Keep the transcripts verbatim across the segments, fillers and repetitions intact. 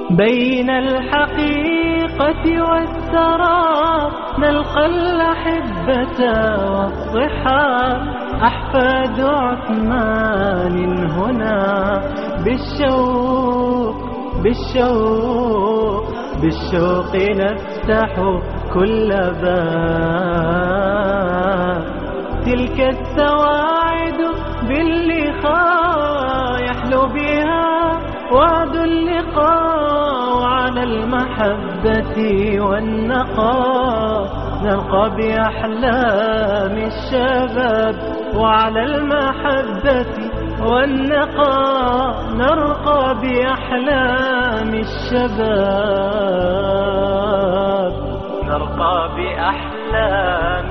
بين الحقيقة والسراب نلقى الأحبة والصحاب أحفاد عثمان هنا بالشوق بالشوق بالشوق نفتح كل باب. تلك السواعد باللقاء يحلو بها وعد اللقاء على المحبة والنقاء نلقى بأحلام الشباب وعلى المحبة والنقاء نرقى بأحلام الشباب نرقى بأحلام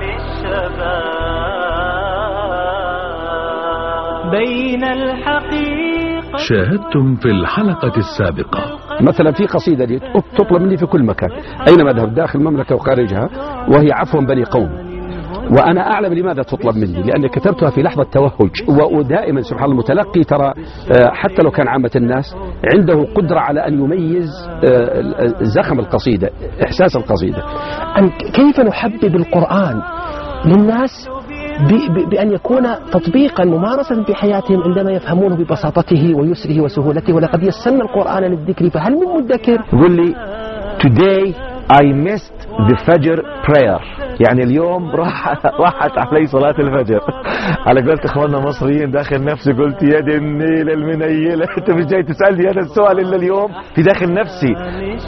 الشباب بين الحقيقة. شاهدتم في الحلقة السابقة مثلا في قصيدة لي تطلب مني في كل مكان أينما أذهب داخل المملكة وخارجها، وهي عفوا بني قوم، وأنا أعلم لماذا تطلب مني، لأني كتبتها في لحظة توهج. ودائما سبحان الله المتلقي ترى حتى لو كان عامة الناس عنده قدرة على أن يميز زخم القصيدة، إحساس القصيدة. كيف نحبب القرآن للناس بأن يكون تطبيقا ممارسة في حياتهم عندما يفهمونه ببساطته ويسره وسهولته. ولقد يسرنا القرآن للذكر فهل من مدكر. يقول لي today I missed the Fajr prayer، يعني اليوم راحت راحت علي صلاة الفجر. على قلت اخواننا المصريين داخل نفسي قلت يا دي النيل المنيلة، انت مش جاي تسألني هذا السؤال الا اليوم في داخل نفسي.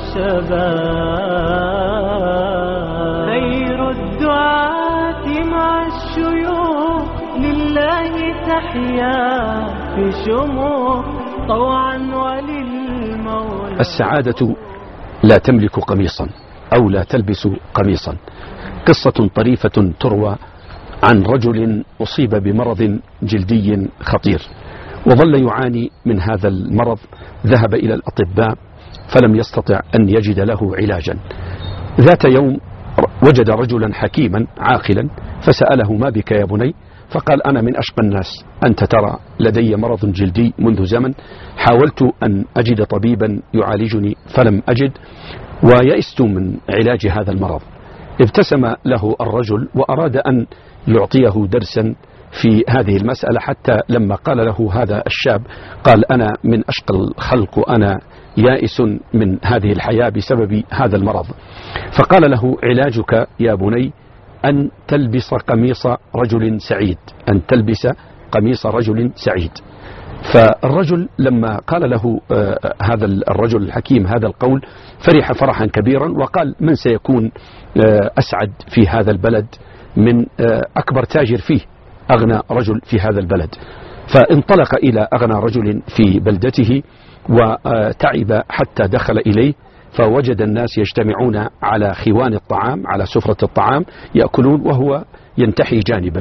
خير الدعاة مع الشيوخ لله تحيا في شموخ طوعا وللمولى. السعادة لا تملك قميصا أو لا تلبس قميصا. قصة طريفة تروى عن رجل أصيب بمرض جلدي خطير وظل يعاني من هذا المرض. ذهب إلى الأطباء فلم يستطع أن يجد له علاجا. ذات يوم وجد رجلا حكيما عاقلا فسأله ما بك يا بني؟ فقال أنا من أشقى الناس، أنت ترى لدي مرض جلدي منذ زمن، حاولت أن أجد طبيبا يعالجني فلم أجد ويئست من علاج هذا المرض. ابتسم له الرجل وأراد أن يعطيه درسا في هذه المسألة، حتى لما قال له هذا الشاب قال أنا من أشقى الخلق وأنا يائس من هذه الحياة بسبب هذا المرض. فقال له علاجك يا بني أن تلبس قميص رجل سعيد، أن تلبس قميص رجل سعيد. فالرجل لما قال له آه هذا الرجل الحكيم هذا القول فرح فرحا كبيرا وقال من سيكون آه أسعد في هذا البلد من آه أكبر تاجر فيه، أغنى رجل في هذا البلد. فانطلق إلى أغنى رجل في بلدته وتعب حتى دخل إليه فوجد الناس يجتمعون على خوان الطعام، على سفرة الطعام يأكلون وهو ينتحي جانبا.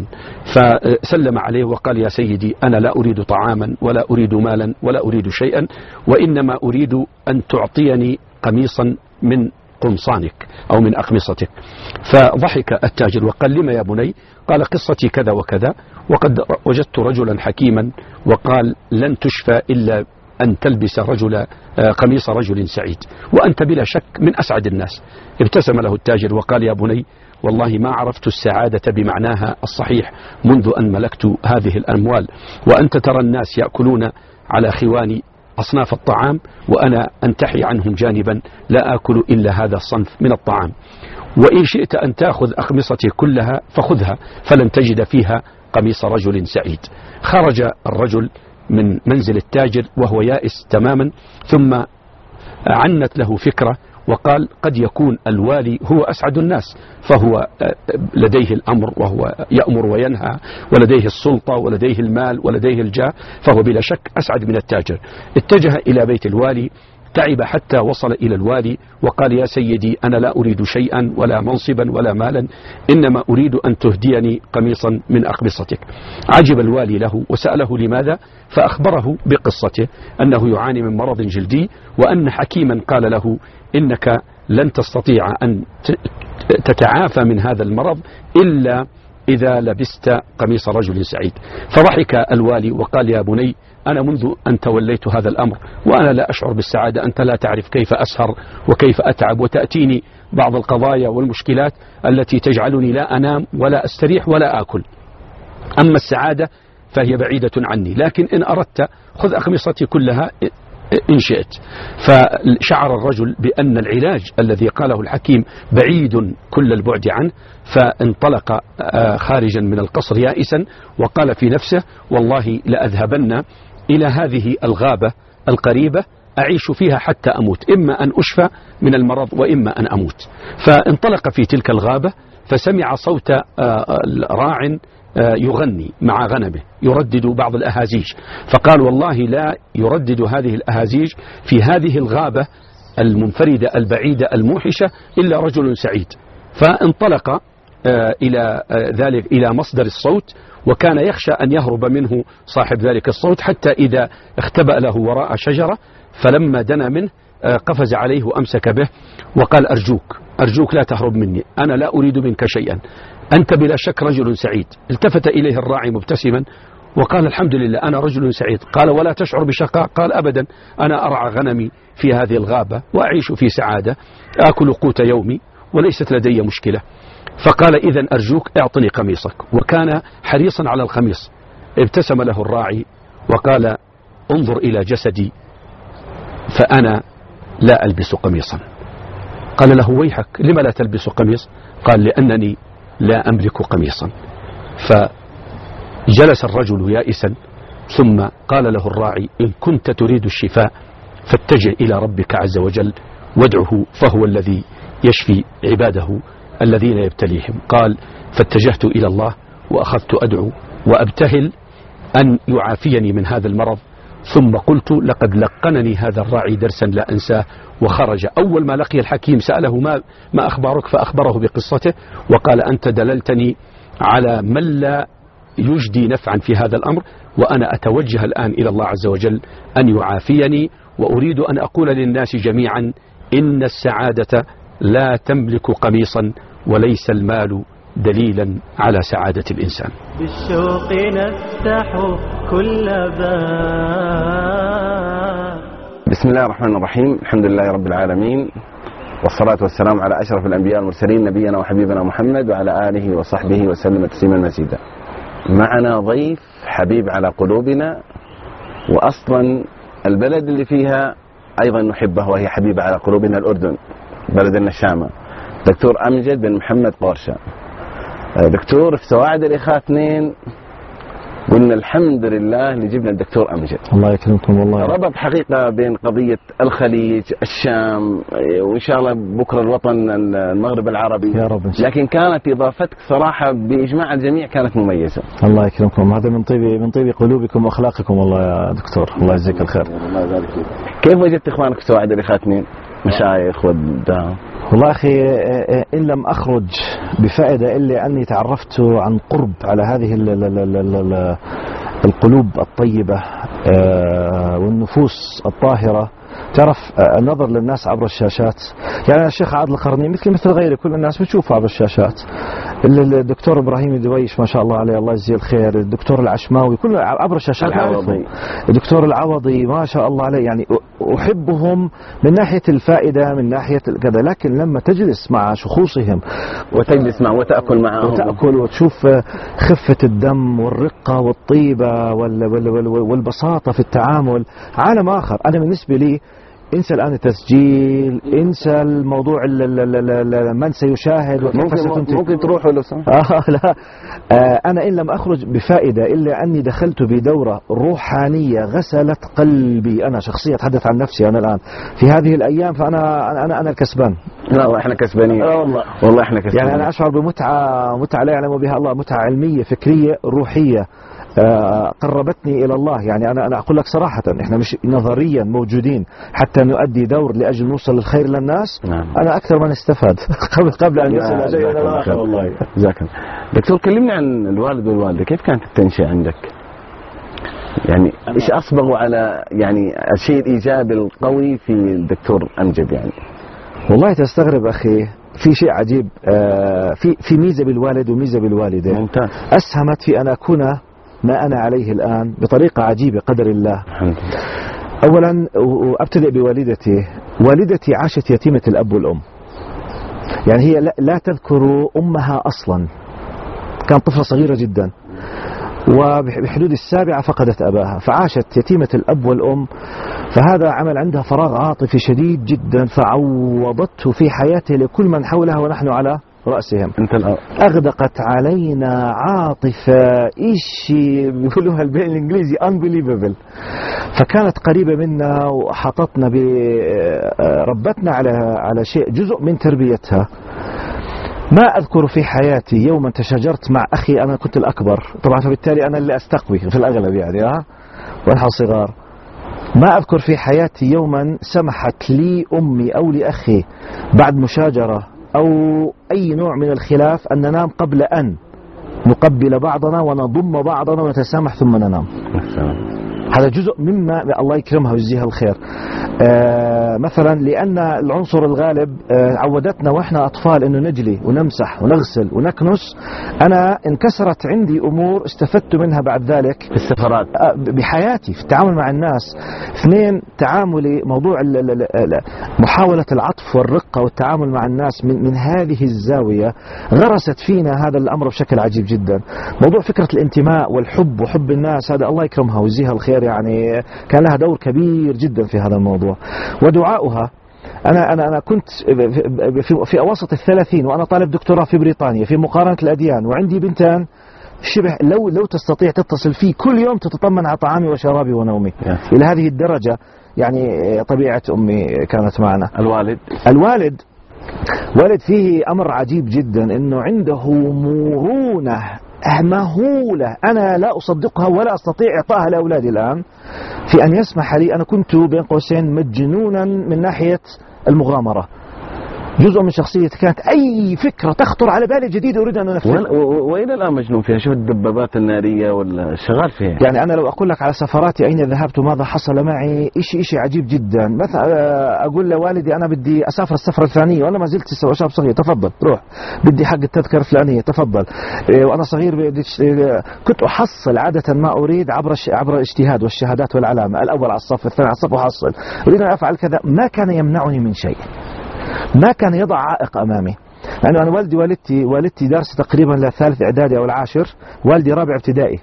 فسلم عليه وقال يا سيدي أنا لا أريد طعاما ولا أريد مالا ولا أريد شيئا، وإنما أريد أن تعطيني قميصا من قمصانك أو من أقمصتك. فضحك التاجر وقال لما يا بني؟ قال قصتي كذا وكذا، وقد وجدت رجلا حكيما وقال لن تشفى إلا أن تلبس رجل قميص رجل سعيد، وأنت بلا شك من أسعد الناس. ابتسم له التاجر وقال يا بني والله ما عرفت السعادة بمعناها الصحيح منذ أن ملكت هذه الأموال، وأنت ترى الناس يأكلون على خوان أصناف الطعام وأنا أنتحي عنهم جانبا لا آكل إلا هذا الصنف من الطعام، وإن شئت أن تأخذ أقمصتي كلها فخذها فلن تجد فيها قميص رجل سعيد. خرج الرجل من منزل التاجر وهو يائس تماما، ثم عنت له فكرة وقال قد يكون الوالي هو أسعد الناس، فهو لديه الأمر وهو يأمر وينهى ولديه السلطة ولديه المال ولديه الجاه، فهو بلا شك أسعد من التاجر. اتجه إلى بيت الوالي، تعب حتى وصل إلى الوالي وقال يا سيدي أنا لا أريد شيئا ولا منصبا ولا مالا، إنما أريد أن تهديني قميصا من أقمصتك. عجب الوالي له وسأله لماذا، فأخبره بقصته أنه يعاني من مرض جلدي، وأن حكيما قال له إنك لن تستطيع أن تتعافى من هذا المرض إلا إذا لبست قميص رجل سعيد. فضحك الوالي وقال يا بني أنا منذ أن توليت هذا الأمر وأنا لا أشعر بالسعادة. أنت لا تعرف كيف أسهر وكيف أتعب، وتأتيني بعض القضايا والمشكلات التي تجعلني لا أنام ولا أستريح ولا آكل. أما السعادة فهي بعيدة عني، لكن إن أردت خذ أخمصتي كلها إن شئت. فشعر الرجل بأن العلاج الذي قاله الحكيم بعيد كل البعد عنه، فانطلق خارجا من القصر يائسا وقال في نفسه والله لأذهبن إلى هذه الغابة القريبة أعيش فيها حتى أموت، إما أن أشفى من المرض وإما أن أموت. فانطلق في تلك الغابة فسمع صوت راع يغني مع غنمه يردد بعض الأهازيج، فقال والله لا يردد هذه الأهازيج في هذه الغابة المنفردة البعيدة الموحشة إلا رجل سعيد. فانطلق إلى ذلك إلى مصدر الصوت، وكان يخشى أن يهرب منه صاحب ذلك الصوت، حتى إذا اختبأ له وراء شجرة فلما دنا منه قفز عليه وأمسك به وقال أرجوك أرجوك لا تهرب مني، أنا لا أريد منك شيئا، أنت بلا شك رجل سعيد. التفت إليه الراعي مبتسما وقال الحمد لله أنا رجل سعيد. قال ولا تشعر بشقاء؟ قال أبدا، أنا أرعى غنمي في هذه الغابة وأعيش في سعادة، آكل قوت يومي وليست لدي مشكلة. فقال إذن أرجوك اعطني قميصك، وكان حريصا على القميص. ابتسم له الراعي وقال انظر إلى جسدي فأنا لا ألبس قميصا. قال له ويحك لما لا تلبس قميص؟ قال لأنني لا أملك قميصا. فجلس الرجل يائسا، ثم قال له الراعي إن كنت تريد الشفاء فاتجه إلى ربك عز وجل وادعه فهو الذي يشفي عباده الذين يبتليهم. قال فاتجهت إلى الله وأخذت أدعو وأبتهل أن يعافيني من هذا المرض، ثم قلت لقد لقنني هذا الراعي درسا لا أنساه. وخرج. أول ما لقي الحكيم سأله ما, ما أخبارك؟ فأخبره بقصته وقال أنت دللتني على من لا يجدي نفعا في هذا الأمر، وأنا أتوجه الآن إلى الله عز وجل أن يعافيني، وأريد أن أقول للناس جميعا إن السعادة لا تملك قميصا وليس المال دليلا على سعادة الإنسان. بالشوق نفتح كل باب. بسم الله الرحمن الرحيم، الحمد لله رب العالمين، والصلاة والسلام على أشرف الأنبياء والمرسلين نبينا وحبيبنا محمد وعلى آله وصحبه وسلم تسليما مزيدا. معنا ضيف حبيب على قلوبنا، وأصلا البلد اللي فيها أيضا نحبه وهي حبيبة على قلوبنا، الأردن بلدنا الشامة، دكتور أمجد بن محمد قورشة. دكتور في سواعد الإخاء اثنين قلنا الحمد لله اللي جبنا الدكتور أمجد. الله يكرمكم والله. ربط حقيقة بين قضية الخليج الشام وإن شاء الله بكرة الوطن المغرب العربي يا رب إن شاء الله. لكن كانت إضافتك صراحة بإجماع الجميع كانت مميزة. الله يكرمكم، هذا من طيب من طيب قلوبكم وأخلاقكم والله يا دكتور، الله يجزيك الخير. الله يبارك فيك. كيف وجدت إخوانك في سواعد الإخاء اثنين؟ مشايخ والدعم. والله أخي إن لم أخرج بفائدة إلا أني تعرفت عن قرب على هذه القلوب الطيبة والنفوس الطاهرة. تعرف النظر للناس عبر الشاشات، يعني الشيخ عادل القرني مثل مثل غيره كل الناس بتشوفه عبر الشاشات، الدكتور إبراهيم دويش ما شاء الله عليه الله يجزيه الخير، الدكتور العشماوي كل عبر الشاشات، الدكتور العوضي ما شاء الله عليه، يعني أحبهم من ناحية الفائدة من ناحية كذا، لكن لما تجلس مع شخوصهم وتجلس مع وتأكل معهم وتأكل وتشوف خفة الدم والرقة والطيبة والبساطة في التعامل عالم آخر. أنا بالنسبة لي انسى الآن التسجيل، انسى الموضوع من سيشاهد ممكن, ممكن تروحوا لو سمحت. آه لا آه أنا إن لم أخرج بفائدة إلا أني دخلت بدورة روحانية غسلت قلبي. أنا شخصيا أتحدث عن نفسي أنا الآن في هذه الأيام، فأنا أنا أنا الكسبان. لا والله إحنا كسبانين. والله والله إحنا كسبانين. يعني أنا أشعر بمتعة متعة لا يعلم بها الله، متعة علمية فكرية روحية آه قربتني إلى الله. يعني أنا أنا أقول لك صراحة إحنا مش نظريا موجودين حتى نؤدي دور لأجل نوصل للخير للناس. نعم. أنا أكثر من استفاد قبل قبل أن يصل إلى شيء آخر. والله جزاك الله. دكتور كلمني عن الوالد والوالدة، كيف كانت التنشئة عندك؟ يعني إيش أصبغوا على يعني الشيء الإيجابي القوي في الدكتور أمجد؟ يعني والله تستغرب أخي، في شيء عجيب، آه في في ميزة بالوالد وميزة بالوالدة. ممتاز. أسهمت في أن أكون ما أنا عليه الآن بطريقة عجيبة قدر الله. الحمد لله. أولا أبتدئ بوالدتي. والدتي عاشت يتيمة الأب والأم، يعني هي لا تذكر أمها أصلا، كانت طفلة صغيرة جدا، وبحدود السابعة فقدت أباها، فعاشت يتيمة الأب والأم، فهذا عمل عندها فراغ عاطفي شديد جدا، فعوضته في حياتها لكل من حولها ونحن على رأسهم. أنت الأ... أغدقت علينا عاطفة إشي بيقولوها بالإنجليزي unbelievable، فكانت قريبة منا وحطتنا بربتنا على على شيء جزء من تربيتها. ما أذكر في حياتي يوما تشاجرت مع أخي، أنا كنت الأكبر طبعا، فبالتالي أنا اللي أستقوي في الأغلب يعني ها ونحن صغار. ما أذكر في حياتي يوما سمحت لي أمي أو لأخي بعد مشاجرة أو أي نوع من الخلاف أن ننام قبل أن نقبل بعضنا ونضم بعضنا ونتسامح ثم ننام. هذا جزء مما الله يكرمها ويجزيها الخير. آه مثلا لأن العنصر الغالب آه عودتنا وإحنا أطفال إنه نجلي ونمسح ونغسل ونكنس. أنا انكسرت عندي أمور استفدت منها بعد ذلك في السفرات آه بحياتي في التعامل مع الناس. اثنين، تعاملي موضوع محاولة العطف والرقة والتعامل مع الناس من, من هذه الزاوية غرست فينا هذا الأمر بشكل عجيب جدا. موضوع فكرة الانتماء والحب وحب الناس، هذا الله يكرمها ويجزيها الخير، يعني كان لها دور كبير جدا في هذا الموضوع. ودعاؤها، أنا أنا أنا كنت في في أواسط الثلاثين وأنا طالب دكتوراه في بريطانيا في مقارنة الأديان، وعندي بنتان شبه لو لو تستطيع تتصل فيه كل يوم تتطمن على طعامي وشرابي ونومي إلى هذه الدرجة. يعني طبيعة أمي كانت معنا. الوالد الوالد والد فيه أمر عجيب جدا، إنه عنده مرونة مهولة أنا لا أصدقها ولا أستطيع إعطائها لأولادي الآن، في أن يسمح لي. أنا كنت بين قوسين مجنونا من ناحية المغامرة، جزء من شخصيتي كانت أي فكرة تخطر على بالي جديدة أريد أن أنفذها، وإلى الآن مجنون فيها. شوف الدبابات النارية ولا شغال فيها. يعني أنا لو أقول لك على سفراتي أين ذهبت وماذا حصل معي، إشي إشي عجيب جدا. مثلا أقول لوالدي أنا بدي أسافر السفرة الفلانية وأنا ما زلت شاب صغير، تفضل روح. بدي حق التذكرة الفلانية، تفضل. وأنا صغير بدي كنت أحصل عادة ما أريد عبر عبر الاجتهاد والشهادات والعلامة، الأول على الصف الثاني على الصف أحصل، أريد أن أفعل كذا. ما كان يمنعني من شيء، ما كان يضع عائق أمامي. لأنه أنا والدي والدتي والدتي دارسة تقريبا للثالث إعدادي أو العاشر، والدي رابع ابتدائي.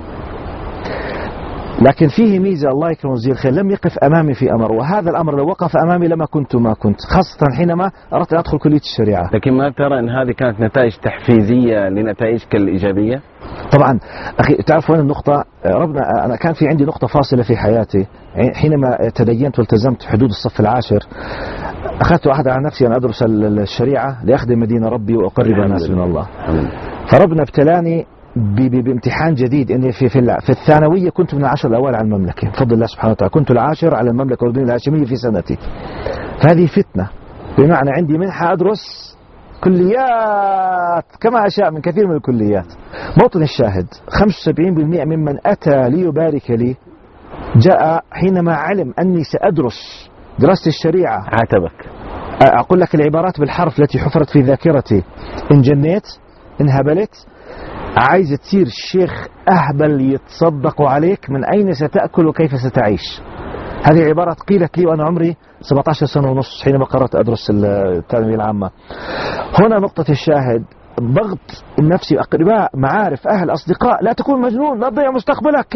لكن فيه ميزة الله يكرمه ويجزيه الخير، لم يقف أمامي في أمر، وهذا الأمر لو وقف أمامي لما كنت ما كنت، خاصة حينما أردت أن أدخل كلية الشريعة. لكن ما ترى أن هذه كانت نتائج تحفيزية لنتائجك الإيجابية؟ طبعا أخي، تعرف وين النقطة؟ ربنا أنا كان في عندي نقطة فاصلة في حياتي حينما تدينت والتزمت حدود الصف العاشر. أخذت عهد على نفسي أن أدرس الشريعة لأخدم دين ربي وأقرب الناس من الله. فربنا ابتلاني بامتحان جديد، اني في في, في الثانويه كنت من العشر الاوائل على المملكه بفضل الله سبحانه وتعالى، كنت العاشر على المملكه الاردنيه الهاشميه في سنتي. فهذه فتنه، بمعنى عندي منحه ادرس كليات كما اشاء من كثير من الكليات. موطن الشاهد خمسة وسبعين بالمئة ممن اتى ليبارك لي جاء حينما علم اني سادرس دراسه الشريعه عاتبك. اقول لك العبارات بالحرف التي حفرت في ذاكرتي: ان جنيت، ان هبلت، عايز تصير الشيخ أهبل يتصدق عليك، من أين ستأكل وكيف ستعيش. هذه عبارات قيلت لي وأنا عمري سبعة عشر سنة ونص حينما قررت أدرس الثانوية العامة. هنا نقطة الشاهد، ضغط النفسي، أقرباء، معارف، أهل، أصدقاء، لا تكون مجنون، لا تضيع مستقبلك،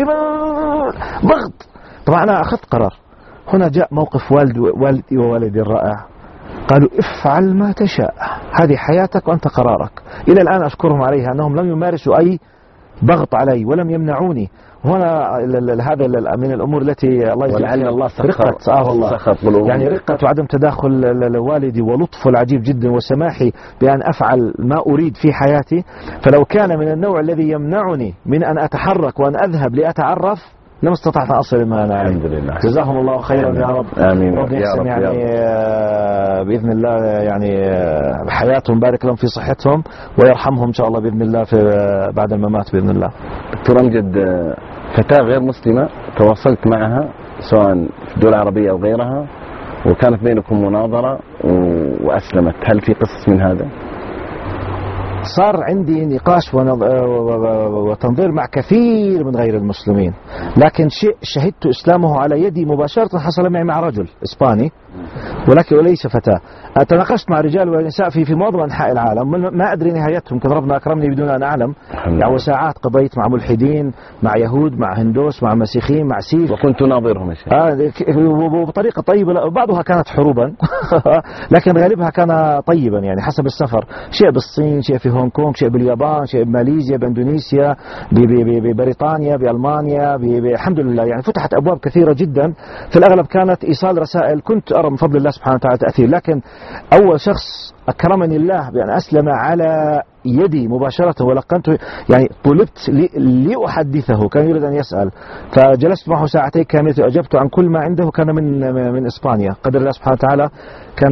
ضغط. طبعا أنا أخذت قرار. هنا جاء موقف والد والدي ووالدي الرائع، قالوا افعل ما تشاء، هذه حياتك وأنت قرارك. إلى الآن أشكرهم عليها أنهم لم يمارسوا أي ضغط علي ولم يمنعوني. هنا هذا من الأمور التي الله ولعل الله رقة آه والله يعني رقة وعدم تداخل والدي ولطفه العجيب جدا وسماحي بأن أفعل ما أريد في حياتي. فلو كان من النوع الذي يمنعني من أن أتحرك وأن أذهب لأتعرف لم استطعت أن أصل ما أنا. الحمد لله. جزاهم الله خيرا يا رب. آمين رب يا رب. يعني آه بإذن الله يعني آه بحياتهم، بارك لهم في صحتهم ويرحمهم إن شاء الله بإذن الله في آه بعد الممات بإذن الله. دكتور أمجد، فتاة غير مسلمة تواصلت معها سواء في الدول العربية أو غيرها وكانت بينكم مناظرة وأسلمت، هل في قصص من هذا؟ صار عندي نقاش وتنظير مع كثير من غير المسلمين، لكن شيء شهدت إسلامه على يدي مباشرة حصل معي مع رجل إسباني، ولكن وليس فتاة. تناقشت مع رجال ونساء في في معظم أنحاء العالم، ما أدري نهايتهم، كان ربنا أكرمني بدون أن أعلم. يعني وساعات قضيت مع ملحدين، مع يهود، مع هندوس، مع مسيحيين، مع سيخ، وكنت ناظرهم يا شيخ. آه وبطريقة طيبة، بعضها كانت حروبا لكن غالبها كان طيبا، يعني حسب السفر. شيء بالصين، شيء في هونغ كونغ، شيء باليابان، شيء بماليزيا، باندونيسيا، ببريطانيا، بألمانيا، الحمد لله. يعني فتحت أبواب كثيرة جدا، في الأغلب كانت إيصال رسائل، كنت أرى من فضل الله سبحانه وتعالى تأثير. لكن أول شخص أكرمني الله بأن أسلم على يدي مباشرة ولقنته، يعني طلبت لأحدثه، كان يريد أن يسأل، فجلست معه ساعتين كاملة وأجبت عن كل ما عنده. كان من من إسبانيا، قدر الله سبحانه وتعالى، كان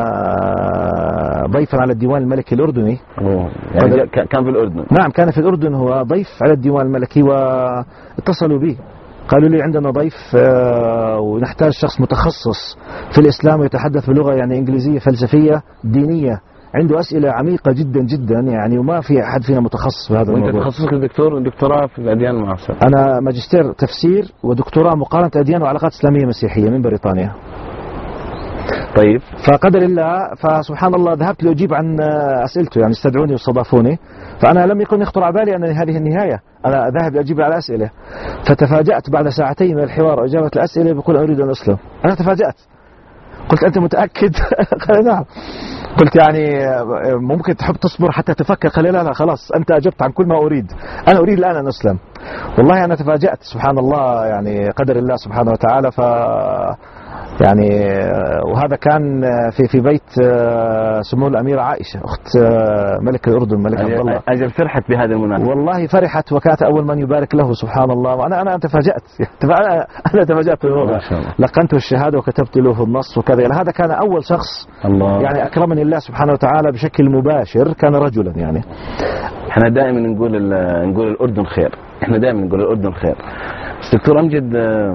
ضيفا على الديوان الملكي الأردني. يعني كان في الأردن؟ نعم، كان في الأردن، هو ضيف على الديوان الملكي، واتصلوا بي قالوا لي عندنا ضيف ونحتاج شخص متخصص في الإسلام ويتحدث بلغة يعني إنجليزية فلسفية دينية، عنده أسئلة عميقة جدا جدا يعني، وما في أحد فينا متخصص في هذا الموضوع. وأنت تخصصك دكتور دكتوراه في الأديان المعاصرة؟ أنا ماجستير تفسير ودكتوراه مقارنة أديان وعلاقات إسلامية مسيحية من بريطانيا. طيب، فقدر الله، فسبحان الله ذهبت لأجيب عن أسئلته، يعني استدعوني واستضافوني، فأنا لم يكن يخطر على بالي أن هذه النهاية، أنا ذاهب لأجيب على أسئلة. فتفاجأت بعد ساعتين من الحوار وإجابة الأسئلة بقول أريد أن أسلم. أنا تفاجأت، قلت أنت متأكد؟ قال نعم. قلت يعني ممكن تحب تصبر حتى تفكر؟ قال لا لا خلاص، أنت أجبت عن كل ما أريد، أنا أريد الآن أن أسلم. والله أنا تفاجأت سبحان الله، يعني قدر الله سبحانه وتعالى. ف يعني وهذا كان في في بيت سمو الأميرة عائشة أخت ملك الأردن الملك عبد الله. أجل فرحت بهذا المناسبة؟ والله فرحت، وكانت أول من يبارك له سبحان الله. وأنا أنا تفاجأت، أنا أنا تفاجأت بالوضع. لقنته الشهادة وكتبت له في النص وكذا. يعني هذا كان أول شخص الله. يعني أكرمني الله سبحانه وتعالى بشكل مباشر، كان رجلا. يعني احنا دائما نقول نقول الأردن خير، احنا دائما نقول الأردن خير. بس دكتور أمجد،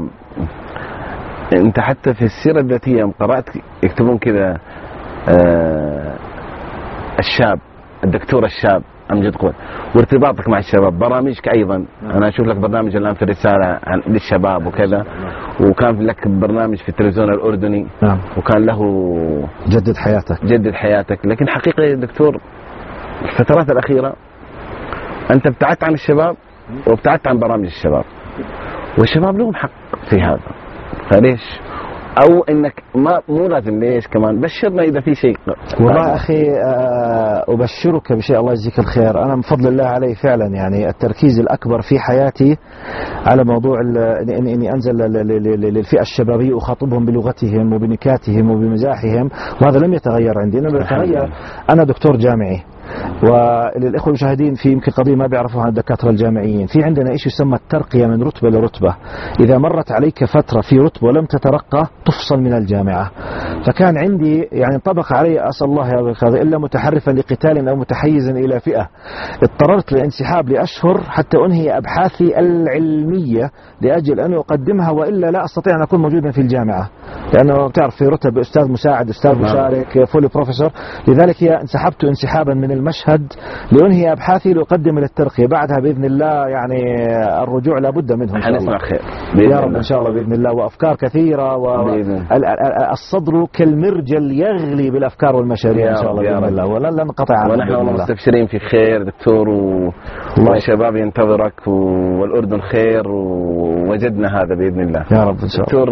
انت حتى في السيرة الذاتية قرأت يكتبون كذا آه الشاب، الدكتور الشاب أمجد قوة، وارتباطك مع الشباب، برامجك أيضا. أنا أشوف لك برنامج الآن في الرسالة عن للشباب وكذا، وكان لك برنامج في التلفزيون الأردني. نعم. وكان له جدد حياتك. جدد حياتك. لكن حقيقة يا دكتور الفترات الأخيرة أنت ابتعدت عن الشباب وابتعدت عن برامج الشباب، والشباب لهم حق في هذا، فليش؟ أو إنك ما مو لازم ليش كمان بشرنا إذا في شيء. والله أخي أبشرك بشيء، الله يجزيك الخير. أنا من فضل الله علي فعلا يعني التركيز الأكبر في حياتي على موضوع إني أنزل للفئة الشبابية أخاطبهم بلغتهم وبنكاتهم وبمزاحهم، وهذا لم يتغير عندي. أنا بتغير، أنا دكتور جامعي، وللإخوة المشاهدين في يمكن قضية ما بيعرفوها عن الدكاترة الجامعيين، في عندنا إشي يسمى الترقية من رتبة لرتبة. إذا مرت عليك فترة في رتبة ولم تترقى تفصل من الجامعة. فكان عندي يعني انطبق علي، أسأل الله يا أخي، إلا متحرفا لقتال أو متحيزا إلى فئة. اضطررت للانسحاب لأشهر حتى أنهي أبحاثي العلمية لأجل أن أقدمها، وإلا لا أستطيع أن أكون موجودا في الجامعة، لأنه بتعرف في رتب أستاذ مساعد، أستاذ مشارك، فولي بروفيسور. لذلك انسحبت انسحابا من المشهد لأنهي أبحاثي لأقدم للترقية. بعدها بإذن الله يعني الرجوع لابد منه إن شاء الله. خير يا رب إن شاء الله بإذن الله. وأفكار كثيرة، والصدر كالمرجل يغلي بالأفكار والمشاريع إن شاء الله بإذن الله، ولن ننقطع عنه. ونحن والله مستبشرين في خير دكتور، والشباب ينتظرك، والأردن خير، ووجدنا هذا بإذن الله يا رب إن شاء الله. دكتور،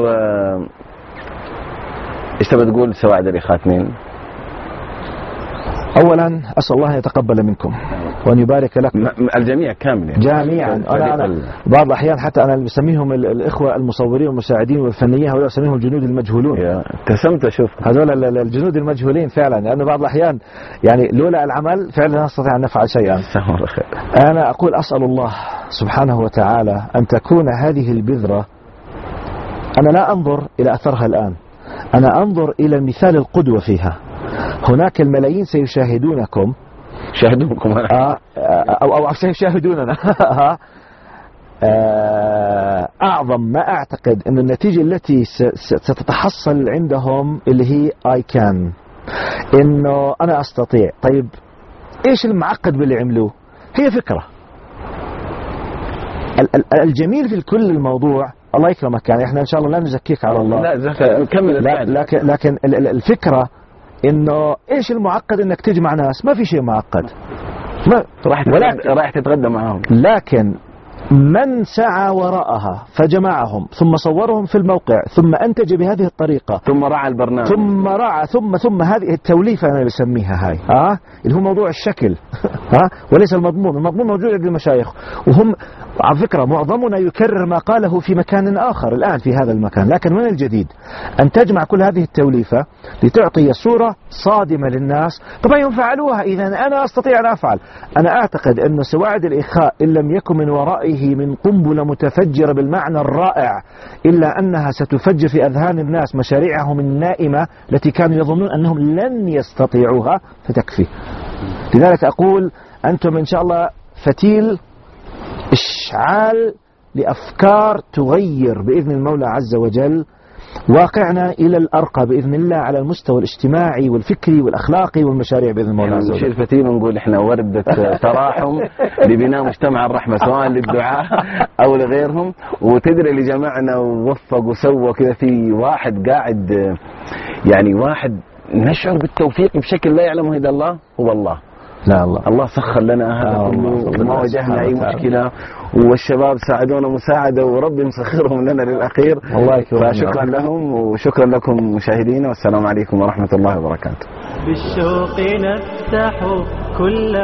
إيش تبغى تقول سواعد الإخوات مين؟ أولا أسأل الله يتقبل منكم وأن يبارك لكم الجميع كامل يعني. جميعا. أنا, أنا بعض الأحيان حتى أنا بسميهم الإخوة المصورين والمساعدين والفنيين، هؤلاء أسميهم الجنود المجهولون. ابتسمت أشوف هذول الجنود المجهولين فعلا، لأنه بعض الأحيان يعني لولا العمل فعلا لا نستطيع أن نفعل شيئا. أنا أقول أسأل الله سبحانه وتعالى أن تكون هذه البذرة، أنا لا أنظر إلى أثرها الآن، أنا أنظر إلى مثال القدوة فيها. هناك الملايين سيشاهدونكم شاهدونكم آه أو أو سيشاهدوننا. أعظم ما أعتقد أن النتيجة التي ستتحصل عندهم اللي هي I can، إنه أنا أستطيع. طيب إيش المعقد باللي عملوه؟ هي فكرة. الجميل في كل الموضوع، الله يكرمك، يعني احنا ان شاء الله لا نزكيك على الله، لا زكاة كمل. لا لكن لكن الفكرة انه ايش المعقد انك تجمع ناس، ما في شيء معقد، ما راح راح تتغدى معهم. لكن من سعى وراءها فجمعهم ثم صورهم في الموقع ثم أنتج بهذه الطريقة ثم رعى البرنامج ثم رعى ثم ثم هذه التوليفة أنا بسميها هاي آه اللي هو موضوع الشكل آه وليس المضمون. المضمون موجود عند المشايخ، وهم على فكرة معظمنا يكرر ما قاله في مكان آخر الآن في هذا المكان، لكن من الجديد أن تجمع كل هذه التوليفة لتعطي صورة صادمة للناس. طبعا ينفعلوها، إذا أنا أستطيع أن أفعل. أنا أعتقد أن سواعد الإخاء إن لم يكن من ورائه من قنبلة متفجرة بالمعنى الرائع، إلا أنها ستفجر في أذهان الناس مشاريعهم النائمة التي كانوا يظنون أنهم لن يستطيعوها، فتكفي. لذلك أقول أنتم إن شاء الله فتيل إشعال لأفكار تغير بإذن المولى عز وجل واقعنا إلى الأرقى بإذن الله على المستوى الاجتماعي والفكري والأخلاقي والمشاريع بإذن المولى عز وجل. نشيل فتيل ونقول إحنا وردة تراحم لبناء مجتمع الرحمة، سواء للدعاء أو لغيرهم. وتدري اللي جمعنا ووفق وسوى كذا في واحد قاعد، يعني واحد نشعر بالتوفيق بشكل لا يعلمه إلا الله، هو الله. لا الله الله سخر لنا هذا كله وما واجهنا أي مشكلة، والشباب ساعدونا مساعدة وربي مسخرهم لنا للأخير. الله يكرمك. فشكرا لهم وشكرا لكم مشاهدينا، والسلام عليكم ورحمة الله وبركاته. بالشوق نفتح كل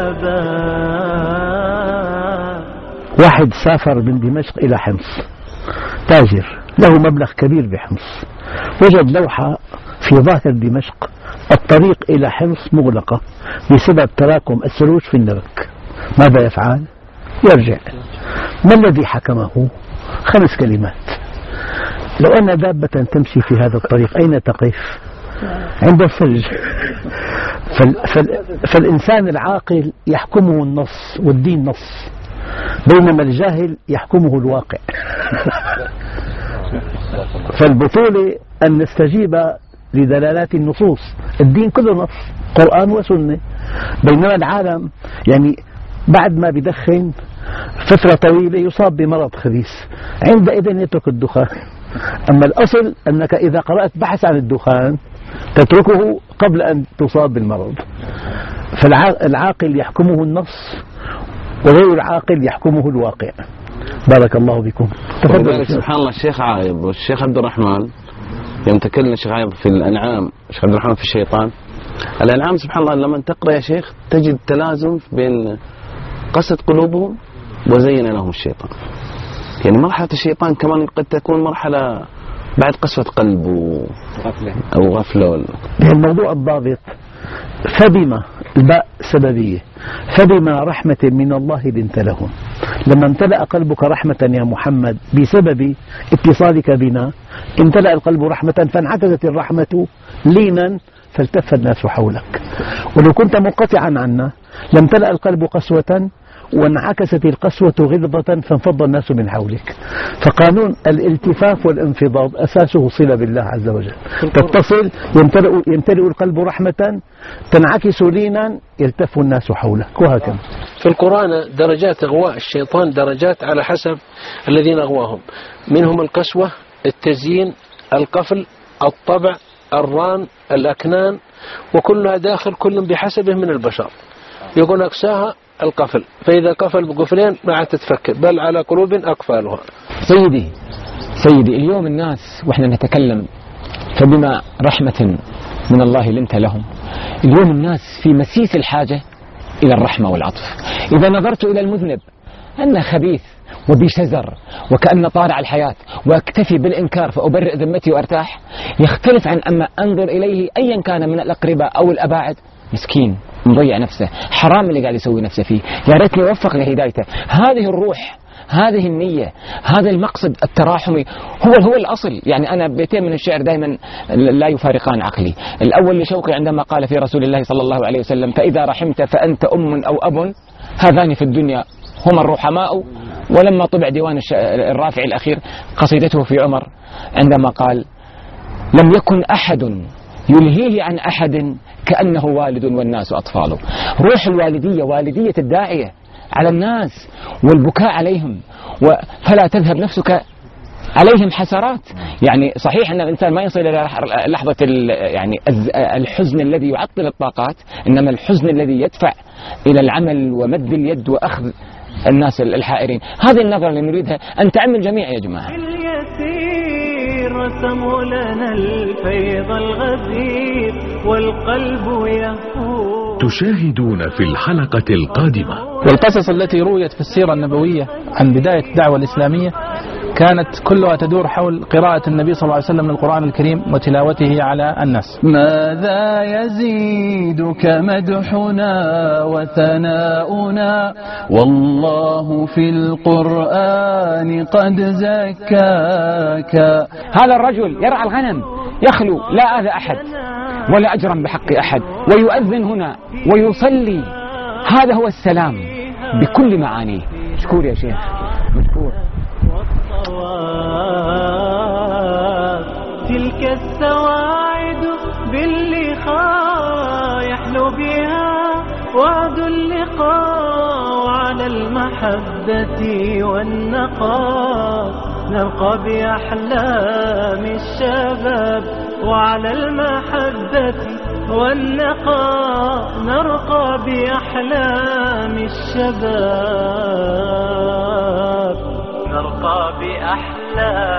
باب. واحد سافر من دمشق إلى حمص، تاجر له مبلغ كبير بحمص، وجد لوحة في ظاهر دمشق: الطريق إلى حمص مغلقة بسبب تراكم الثلوج في النبك. ماذا يفعل؟ يرجع. ما الذي حكمه؟ خمس كلمات: لو أن دابة تمشي في هذا الطريق أين تقف؟ عند الثلج. فال فال فالإنسان العاقل يحكمه النص والدين نص، بينما الجاهل يحكمه الواقع. فالبطولة أن نستجيب لدلالات النصوص، الدين كله نص، قرآن وسنة. بينما العالم يعني بعد ما بدخن فترة طويلة يصاب بمرض خبيث، عندئذ يترك الدخان. أما الأصل أنك إذا قرأت بحث عن الدخان تتركه قبل أن تصاب بالمرض. فالعاقل يحكمه النص وغير العاقل يحكمه الواقع. بارك الله بكم. تفضل. سبحان الله، الشيخ عايض والشيخ عبد الرحمن يوم تكلم الشيخ عايض في الأنعام، الشيخ عبد الرحمن في الشيطان. الأنعام سبحان الله لما تقرأ يا شيخ تجد تلازم بين قسد قلوبهم وزين لهم الشيطان. يعني مرحلة الشيطان كمان قد تكون مرحلة بعد قسوة قلب و... أو غفلة. الموضوع الضابط: فبما الباء سببية، فبما رحمة من الله لنت لهم. لما امتلأ قلبك رحمة يا محمد بسبب اتصالك بنا، امتلأ القلب رحمة فانعكست الرحمة لينا فالتف الناس حولك. ولو كنت منقطعا عنا لامتلأ القلب قسوة وانعكست القسوة غلظة فانفض الناس من حولك. فقانون الالتفاف والانفضاض أساسه صلة بالله عز وجل. تتصل يمتلئ, يمتلئ القلب رحمة، تنعكس لينا يلتف الناس حولك، وهكذا. في القرآن درجات إغواء الشيطان، درجات على حسب الذين أغواهم، منهم القسوة، التزيين، القفل، الطبع، الران، الأكنان، وكلها داخل كل بحسبه من البشر. يقول أقساها القفل، فإذا قفل بقفلين ما عاد تتفكر، بل على قلوب أقفالها. سيدي سيدي اليوم الناس وإحنا نتكلم فبما رحمة من الله لنت لهم، اليوم الناس في مسيس الحاجة إلى الرحمة والعطف. إذا نظرت إلى المذنب أنه خبيث وبشزر وكأن طارع الحياة وأكتفي بالإنكار فأبرئ ذمتي وأرتاح، يختلف عن أما أنظر إليه أيا كان من الأقرباء أو الأباعد، مسكين مضيع نفسه، حرام اللي قاعد يسوي نفسه فيه، يا ريتني وفق لهدايته. هذه الروح، هذه النية، هذا المقصد التراحمي هو هو الأصل. يعني أنا بيتين من الشعر دائما لا يفارقان عقلي. الأول لشوقي عندما قال في رسول الله صلى الله عليه وسلم: فإذا رحمت فأنت أم أو أب، هذان في الدنيا هما الرحماء. ولما طبع ديوان الرافع الأخير قصيدته في عمر عندما قال: لم يكن أحد يلهيه عن أحد كأنه والد والناس أطفاله. روح الوالدية، والدية الداعية على الناس والبكاء عليهم، فلا تذهب نفسك عليهم حسرات. يعني صحيح أن الإنسان ما يصل إلى لحظة يعني الحزن الذي يعطل الطاقات، إنما الحزن الذي يدفع إلى العمل ومد اليد وأخذ الناس الحائرين. هذه النظرة اللي نريدها أن تعم الجميع يا جماعة. رسموا لنا الفيض الغزير والقلب يهفو. تشاهدون في الحلقة القادمة. والقصص التي رويت في السيرة النبوية عن بداية الدعوة الإسلامية كانت كلها تدور حول قراءة النبي صلى الله عليه وسلم للقرآن الكريم وتلاوته على الناس. ماذا يزيدك مدحنا وثناؤنا والله في القرآن قد زكاك. هذا الرجل يرعى الغنم يخلو لا آذى أحد ولا أجرم بحق أحد، ويؤذن هنا ويصلي. هذا هو السلام بكل معانيه. مشكور يا شيخ، مشكور. تلك السواعد باللقاء يحلو بها وعد اللقاء، وعلى المحبة والنقاء نرقى بأحلام الشباب، وعلى المحبة والنقاء نرقى بأحلام الشباب، نرقى بأحلام